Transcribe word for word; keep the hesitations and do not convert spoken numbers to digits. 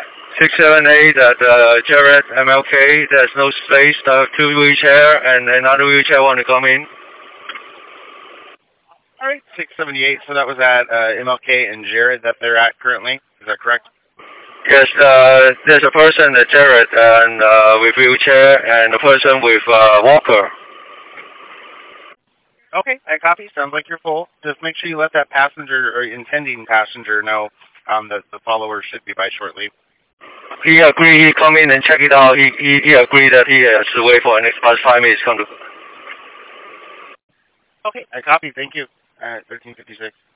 six seven eight at uh, Jared M L K. There's no space. Uh, two wheelchair and another wheelchair want to come in. All right, six seventy-eight. So that was at uh, M L K and Jared that they're at currently. Is that correct? Yes, uh, there's a person at Jared and uh, with wheelchair and a person with uh, walker. Okay, I copy. Sounds like you're full. Just make sure you let that passenger or intending passenger know um, that the follower should be by shortly. He agreed. He come in and check it out. He he, he agreed that he has to wait for the next bus five minutes. Come to. Okay, I copy. Thank you. All right, thirteen fifty-six.